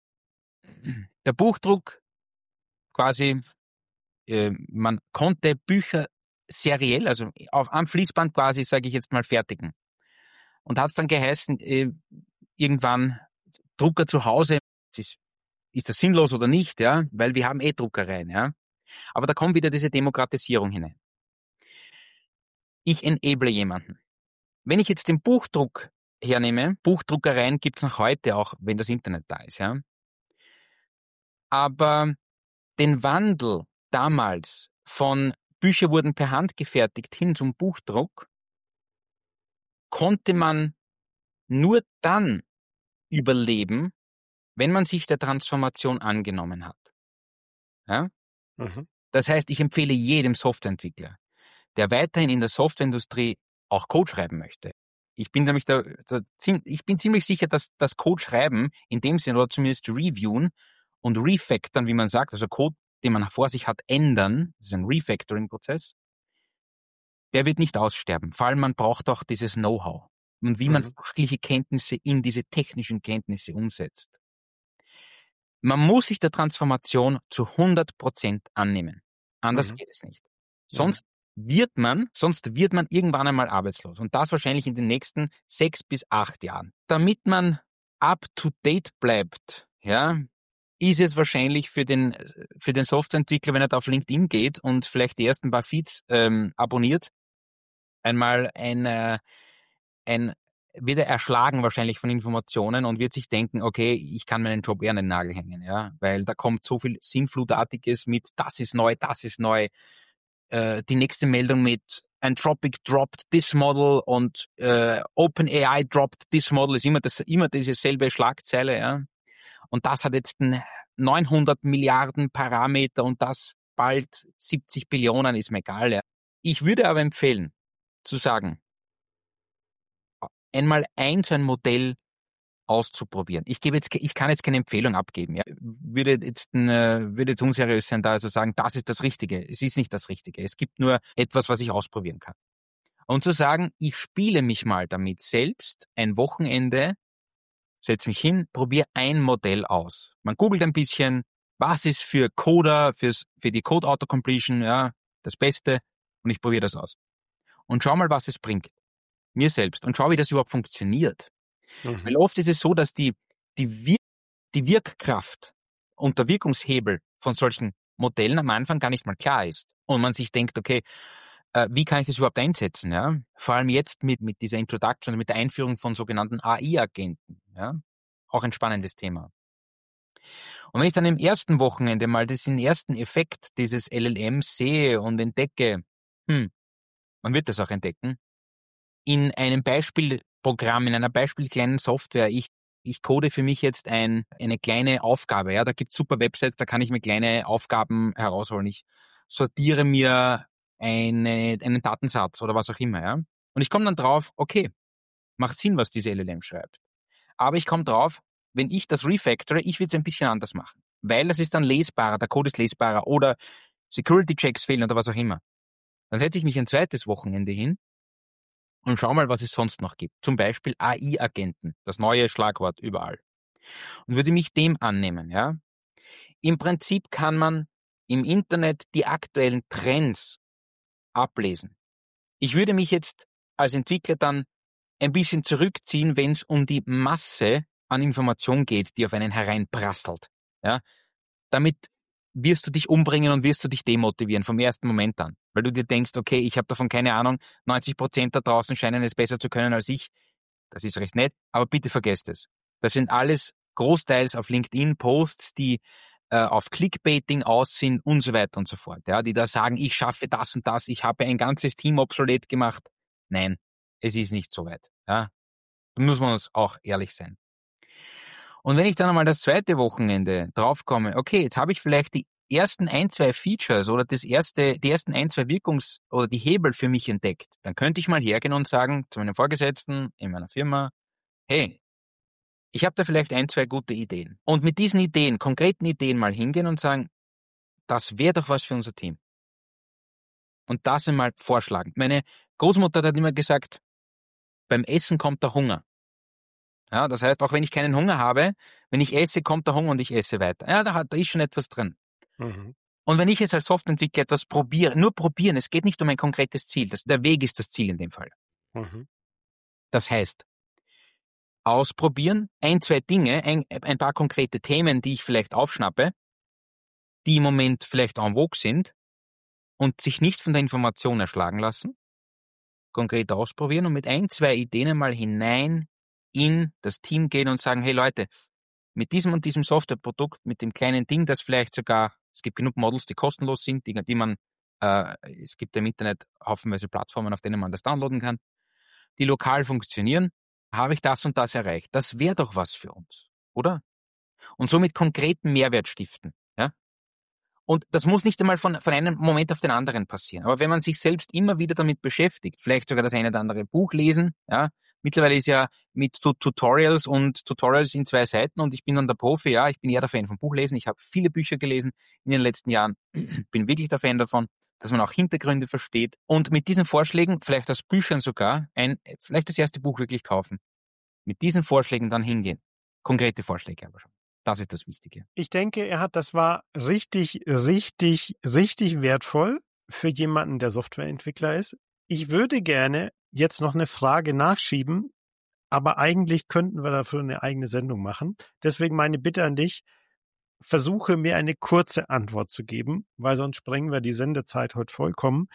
Der Buchdruck quasi, man konnte Bücher seriell, also am Fließband quasi, sage ich jetzt mal, fertigen. Und hat es dann geheißen, irgendwann Drucker zu Hause, ist das sinnlos oder nicht, ja, weil wir haben Druckereien, ja. Aber da kommt wieder diese Demokratisierung hinein. Ich enable jemanden. Wenn ich jetzt den Buchdruck hernehme, Buchdruckereien gibt es noch heute auch, wenn das Internet da ist, ja. Aber den Wandel damals von Bücher wurden per Hand gefertigt hin zum Buchdruck, konnte man nur dann überleben, wenn man sich der Transformation angenommen hat. Ja? Das heißt, ich empfehle jedem Softwareentwickler, der weiterhin in der Softwareindustrie auch Code schreiben möchte. Ich bin nämlich ich bin ziemlich sicher, dass das Code schreiben in dem Sinne oder zumindest reviewen und refactoren, wie man sagt, also Code, den man vor sich hat, ändern, das ist ein Refactoring-Prozess, der wird nicht aussterben. Vor allem, man braucht auch dieses Know-how und wie man fachliche Kenntnisse in diese technischen Kenntnisse umsetzt. Man muss sich der Transformation zu 100% annehmen. Anders geht es nicht. Sonst wird man irgendwann einmal arbeitslos. Und das wahrscheinlich in den nächsten 6 bis 8 Jahren. Damit man up to date bleibt, ja, ist es wahrscheinlich für den Softwareentwickler, wenn er da auf LinkedIn geht und vielleicht die ersten paar Feeds abonniert, einmal wird er erschlagen wahrscheinlich von Informationen und wird sich denken, okay, ich kann meinen Job eher an den Nagel hängen, ja, weil da kommt so viel Sinnflutartiges mit, das ist neu, die nächste Meldung mit Anthropic dropped this model und OpenAI dropped this model ist immer diese selbe Schlagzeile, ja, und das hat jetzt 900 Milliarden Parameter und das bald 70 Billionen, ist mir egal, ja. Ich würde aber empfehlen, zu sagen, einmal so ein Modell auszuprobieren. Ich kann jetzt keine Empfehlung abgeben. Ja. Würde jetzt unseriös sein, da also sagen, das ist das Richtige. Es ist nicht das Richtige. Es gibt nur etwas, was ich ausprobieren kann. Und zu sagen, ich spiele mich mal damit selbst ein Wochenende setze mich hin, probiere ein Modell aus. Man googelt ein bisschen, was ist für Coder, für die Code Autocompletion, ja, das Beste, und ich probiere das aus. Und schau mal, was es bringt. Mir selbst. Und schau, wie das überhaupt funktioniert. Weil oft ist es so, dass die Wirkkraft und der Wirkungshebel von solchen Modellen am Anfang gar nicht mal klar ist. Und man sich denkt, okay, wie kann ich das überhaupt einsetzen? Ja? Vor allem jetzt mit dieser Introduction, mit der Einführung von sogenannten AI-Agenten. Ja? Auch ein spannendes Thema. Und wenn ich dann im ersten Wochenende mal diesen ersten Effekt dieses LLMs sehe und entdecke, man wird das auch entdecken, in einem Beispielprogramm, in einer beispielkleinen Software, ich code für mich jetzt eine kleine Aufgabe. Ja, da gibt's super Websites, da kann ich mir kleine Aufgaben herausholen. Ich sortiere mir einen Datensatz oder was auch immer. Ja, und ich komme dann drauf, okay, macht Sinn, was diese LLM schreibt. Aber ich komme drauf, wenn ich das refactore, ich will es ein bisschen anders machen. Weil das ist dann lesbarer, der Code ist lesbarer oder Security-Checks fehlen oder was auch immer. Dann setze ich mich ein zweites Wochenende hin und schau mal, was es sonst noch gibt. Zum Beispiel AI-Agenten, das neue Schlagwort überall. Und würde mich dem annehmen, ja. Im Prinzip kann man im Internet die aktuellen Trends ablesen. Ich würde mich jetzt als Entwickler dann ein bisschen zurückziehen, wenn es um die Masse an Information geht, die auf einen hereinprasselt. Ja. Damit wirst du dich umbringen und wirst du dich demotivieren vom ersten Moment an. Weil du dir denkst, okay, ich habe davon keine Ahnung, 90% da draußen scheinen es besser zu können als ich. Das ist recht nett, aber bitte vergesst es. Das sind alles großteils auf LinkedIn Posts, die auf Clickbaiting aus sind und so weiter und so fort. Ja, die da sagen, ich schaffe das und das, ich habe ein ganzes Team obsolet gemacht. Nein, es ist nicht so weit. Ja, da muss man uns auch ehrlich sein. Und wenn ich dann einmal das zweite Wochenende draufkomme, okay, jetzt habe ich vielleicht die ersten 1-2 Features oder die ersten 1-2 oder die Hebel für mich entdeckt, dann könnte ich mal hergehen und sagen zu meinem Vorgesetzten in meiner Firma, hey, ich habe da vielleicht 1-2 gute Ideen. Und mit diesen Ideen, konkreten Ideen mal hingehen und sagen, das wäre doch was für unser Team. Und das einmal vorschlagen. Meine Großmutter hat immer gesagt, beim Essen kommt der Hunger. Ja, das heißt, auch wenn ich keinen Hunger habe, wenn ich esse, kommt der Hunger und ich esse weiter. Ja, da ist schon etwas drin. Und wenn ich jetzt als Softwareentwickler etwas probiere, nur probieren, es geht nicht um ein konkretes Ziel. Der Weg ist das Ziel in dem Fall. Das heißt, ausprobieren, 1-2 Dinge, ein paar konkrete Themen, die ich vielleicht aufschnappe, die im Moment vielleicht en vogue sind und sich nicht von der Information erschlagen lassen, konkret ausprobieren und mit 1-2 Ideen einmal hinein in das Team gehen und sagen, hey Leute, mit diesem und diesem Softwareprodukt, mit dem kleinen Ding, das vielleicht sogar, es gibt genug Models, die kostenlos sind, die man, es gibt im Internet haufenweise Plattformen, auf denen man das downloaden kann, die lokal funktionieren, habe ich das und das erreicht. Das wäre doch was für uns, oder? Und somit konkreten Mehrwert stiften, ja? Und das muss nicht einmal von einem Moment auf den anderen passieren. Aber wenn man sich selbst immer wieder damit beschäftigt, vielleicht sogar das eine oder andere Buch lesen, ja, mittlerweile ist ja mit Tutorials in 2 Seiten und ich bin dann der Profi, ja, ich bin eher der Fan von Buchlesen, ich habe viele Bücher gelesen in den letzten Jahren, bin wirklich der Fan davon, dass man auch Hintergründe versteht und mit diesen Vorschlägen, vielleicht aus Büchern sogar, vielleicht das erste Buch wirklich kaufen, mit diesen Vorschlägen dann hingehen. Konkrete Vorschläge aber schon. Das ist das Wichtige. Ich denke, das war richtig, richtig, richtig wertvoll für jemanden, der Softwareentwickler ist. Ich würde gerne jetzt noch eine Frage nachschieben, aber eigentlich könnten wir dafür eine eigene Sendung machen. Deswegen meine Bitte an dich, versuche mir eine kurze Antwort zu geben, weil sonst sprengen wir die Sendezeit heute vollkommen.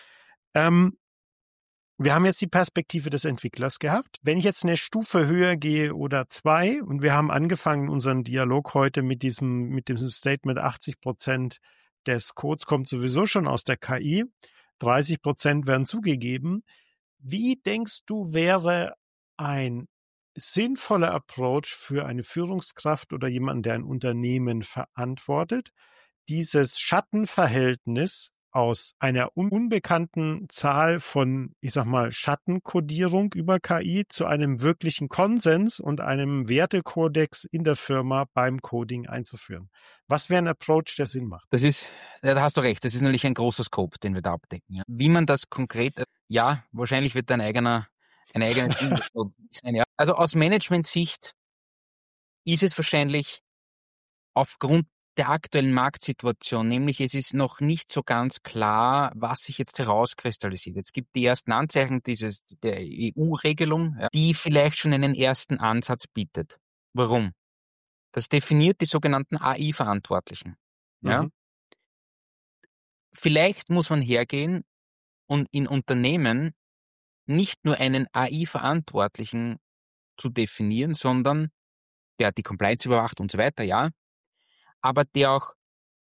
Wir haben jetzt die Perspektive des Entwicklers gehabt. Wenn ich jetzt eine Stufe höher gehe oder 2 und wir haben angefangen unseren Dialog heute mit diesem Statement, 80% des Codes kommt sowieso schon aus der KI, 30% werden zugegeben. Wie denkst du, wäre ein sinnvoller Approach für eine Führungskraft oder jemanden, der ein Unternehmen verantwortet, dieses Schattenverhältnis aus einer unbekannten Zahl von, ich sag mal, Schattenkodierung über KI zu einem wirklichen Konsens und einem Wertekodex in der Firma beim Coding einzuführen? Was wäre ein Approach, der Sinn macht? Da hast du recht, das ist natürlich ein großer Scope, den wir da abdecken. Ja. Wie man das konkret, ja, wahrscheinlich wird ein eigenes Ding sein. Ja. Also aus Management-Sicht ist es wahrscheinlich aufgrund der aktuellen Marktsituation, nämlich es ist noch nicht so ganz klar, was sich jetzt herauskristallisiert. Es gibt die ersten Anzeichen der EU-Regelung, ja, die vielleicht schon einen ersten Ansatz bietet. Warum? Das definiert die sogenannten AI-Verantwortlichen. Ja? Vielleicht muss man hergehen und in Unternehmen nicht nur einen AI-Verantwortlichen zu definieren, sondern der die Compliance überwacht und so weiter, ja, aber der auch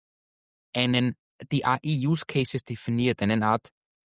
die AI-Use-Cases definiert, eine Art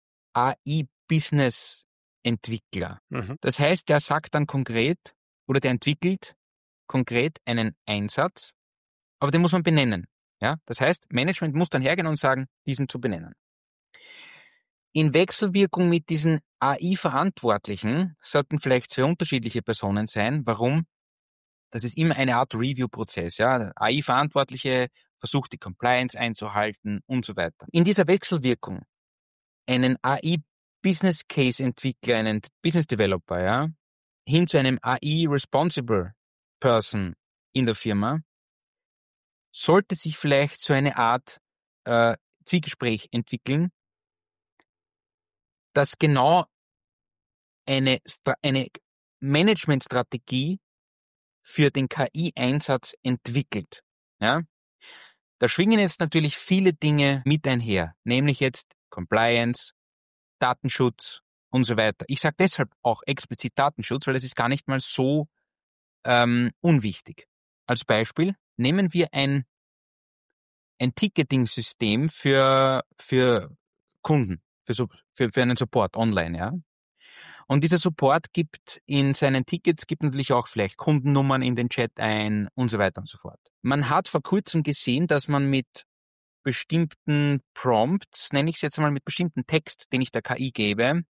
AI-Business-Entwickler. Das heißt, der sagt dann konkret oder der entwickelt konkret einen Einsatz, aber den muss man benennen. Ja? Das heißt, Management muss dann hergehen und sagen, diesen zu benennen. In Wechselwirkung mit diesen AI-Verantwortlichen sollten vielleicht zwei unterschiedliche Personen sein. Warum? Das ist immer eine Art Review-Prozess. Ja? Der AI-Verantwortliche versucht, die Compliance einzuhalten und so weiter. In dieser Wechselwirkung einen AI-Business-Case-Entwickler, einen Business-Developer, ja, hin zu einem AI-Responsible Person in der Firma, sollte sich vielleicht so eine Art Zwiegespräch entwickeln, das genau eine Managementstrategie für den KI-Einsatz entwickelt. Ja? Da schwingen jetzt natürlich viele Dinge mit einher, nämlich jetzt Compliance, Datenschutz und so weiter. Ich sage deshalb auch explizit Datenschutz, weil das ist gar nicht mal so unwichtig. Als Beispiel nehmen wir ein Ticketing-System für Kunden, für einen Support online, ja. Und dieser Support gibt in seinen Tickets natürlich auch vielleicht Kundennummern in den Chat ein und so weiter und so fort. Man hat vor kurzem gesehen, dass man mit bestimmten Prompts, nenne ich es jetzt mal mit bestimmten Text, den ich der KI gebe,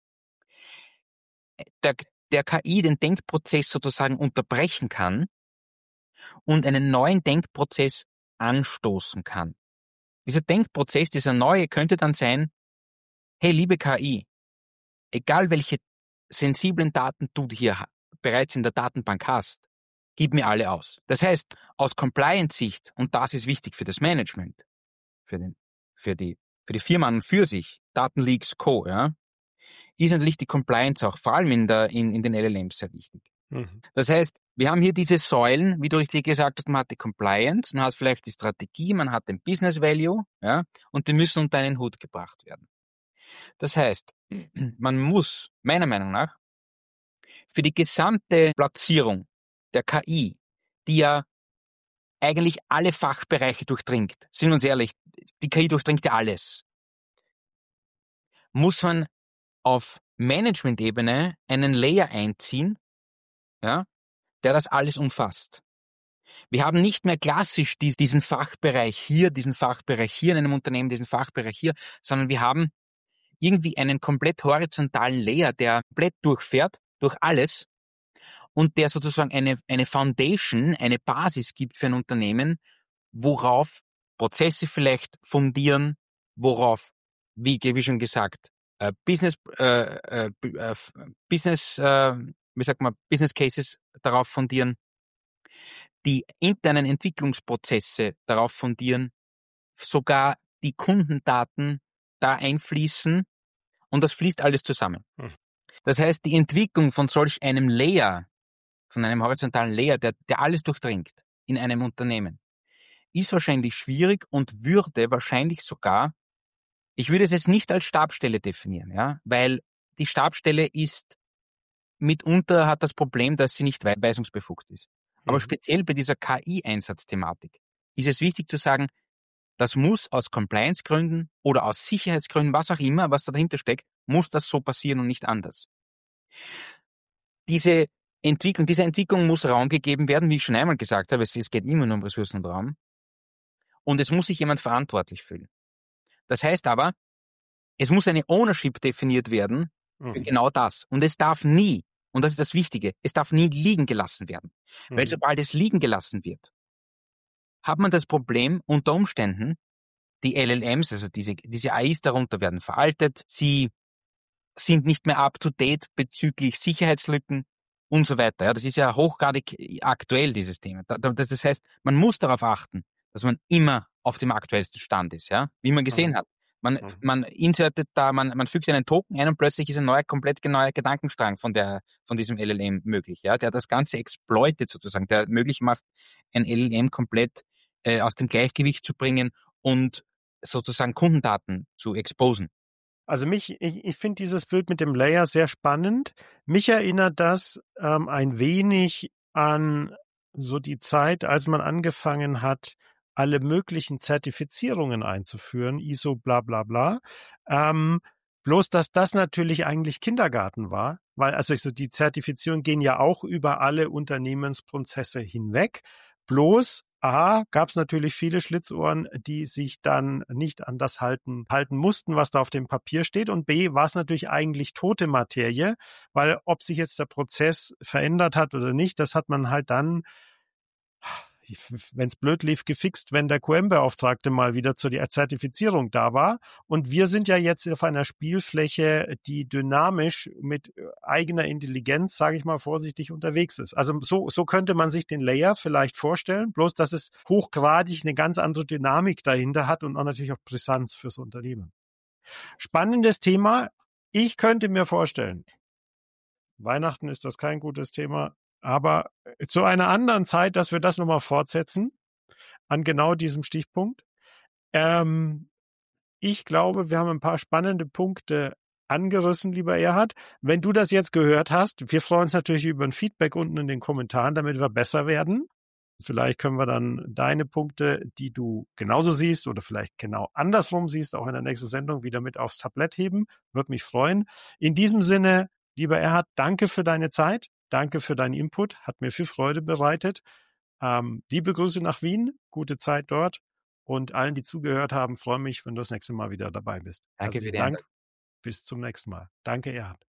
der KI den Denkprozess sozusagen unterbrechen kann und einen neuen Denkprozess anstoßen kann. Dieser Denkprozess, dieser neue, könnte dann sein, hey, liebe KI, egal welche sensiblen Daten du hier bereits in der Datenbank hast, gib mir alle aus. Das heißt, aus Compliance-Sicht, und das ist wichtig für das Management, für die Firma an und für sich, Datenleaks, Co., ja, ist natürlich die Compliance auch, vor allem in den LLMs sehr wichtig. Das heißt, wir haben hier diese Säulen, wie du richtig gesagt hast, man hat die Compliance, man hat vielleicht die Strategie, man hat den Business Value, ja, und die müssen unter einen Hut gebracht werden. Das heißt, man muss, meiner Meinung nach, für die gesamte Platzierung der KI, die ja eigentlich alle Fachbereiche durchdringt, sind wir uns ehrlich, die KI durchdringt ja alles, muss man auf Management-Ebene einen Layer einziehen, ja, der das alles umfasst. Wir haben nicht mehr klassisch diesen Fachbereich hier in einem Unternehmen, diesen Fachbereich hier, sondern wir haben irgendwie einen komplett horizontalen Layer, der komplett durchfährt, durch alles und der sozusagen eine Foundation, eine Basis gibt für ein Unternehmen, worauf Prozesse vielleicht fundieren, worauf, wie schon gesagt, Business Cases darauf fundieren, die internen Entwicklungsprozesse darauf fundieren, sogar die Kundendaten da einfließen und das fließt alles zusammen. Das heißt, die Entwicklung von solch einem Layer, von einem horizontalen Layer, der alles durchdringt in einem Unternehmen, ist wahrscheinlich schwierig und würde wahrscheinlich sogar, ich würde es jetzt nicht als Stabsstelle definieren, ja, weil die Stabsstelle hat das Problem, dass sie nicht weisungsbefugt ist. Aber speziell bei dieser KI-Einsatzthematik ist es wichtig zu sagen, das muss aus Compliance-Gründen oder aus Sicherheitsgründen, was auch immer, was da dahinter steckt, muss das so passieren und nicht anders. Dieser Entwicklung muss Raum gegeben werden, wie ich schon einmal gesagt habe, es geht immer nur um Ressourcen und Raum. Und es muss sich jemand verantwortlich fühlen. Das heißt aber, es muss eine Ownership definiert werden für genau das. Und es darf nie, und das ist das Wichtige, es darf nie liegen gelassen werden. Weil sobald es liegen gelassen wird, hat man das Problem unter Umständen, die LLMs, also diese AIs darunter werden veraltet, sie sind nicht mehr up-to-date bezüglich Sicherheitslücken und so weiter. Ja, das ist ja hochgradig aktuell, dieses Thema. Das heißt, man muss darauf achten, dass man immer auf dem aktuellsten Stand ist, ja, wie man gesehen hat. Man insertet da, man fügt einen Token ein und plötzlich ist ein komplett neuer Gedankenstrang von diesem LLM möglich, ja, der das Ganze exploitet sozusagen, der möglich macht, ein LLM komplett aus dem Gleichgewicht zu bringen und sozusagen Kundendaten zu exposen. Also ich finde dieses Bild mit dem Layer sehr spannend. Mich erinnert das ein wenig an so die Zeit, als man angefangen hat, alle möglichen Zertifizierungen einzuführen, ISO bla bla bla. Bloß, dass das natürlich eigentlich Kindergarten war, weil also die Zertifizierungen gehen ja auch über alle Unternehmensprozesse hinweg. Bloß gab es natürlich viele Schlitzohren, die sich dann nicht an das halten mussten, was da auf dem Papier steht. Und B, war es natürlich eigentlich tote Materie, weil ob sich jetzt der Prozess verändert hat oder nicht, das hat man halt dann, wenn es blöd lief, gefixt, wenn der QM-Beauftragte mal wieder zur Zertifizierung da war. Und wir sind ja jetzt auf einer Spielfläche, die dynamisch mit eigener Intelligenz, sage ich mal vorsichtig, unterwegs ist. Also so könnte man sich den Layer vielleicht vorstellen, bloß dass es hochgradig eine ganz andere Dynamik dahinter hat und auch natürlich auch Brisanz fürs Unternehmen. Spannendes Thema. Ich könnte mir vorstellen, Weihnachten ist das kein gutes Thema, aber zu einer anderen Zeit, dass wir das nochmal fortsetzen, an genau diesem Stichpunkt. Ich glaube, wir haben ein paar spannende Punkte angerissen, lieber Erhard. Wenn du das jetzt gehört hast, wir freuen uns natürlich über ein Feedback unten in den Kommentaren, damit wir besser werden. Vielleicht können wir dann deine Punkte, die du genauso siehst oder vielleicht genau andersrum siehst, auch in der nächsten Sendung wieder mit aufs Tablett heben. Würde mich freuen. In diesem Sinne, lieber Erhard, danke für deine Zeit. Danke für deinen Input. Hat mir viel Freude bereitet. Liebe Grüße nach Wien. Gute Zeit dort. Und allen, die zugehört haben, freue mich, wenn du das nächste Mal wieder dabei bist. Danke Herzlichen für die Dank. Einladung. Bis zum nächsten Mal. Danke, Erhard.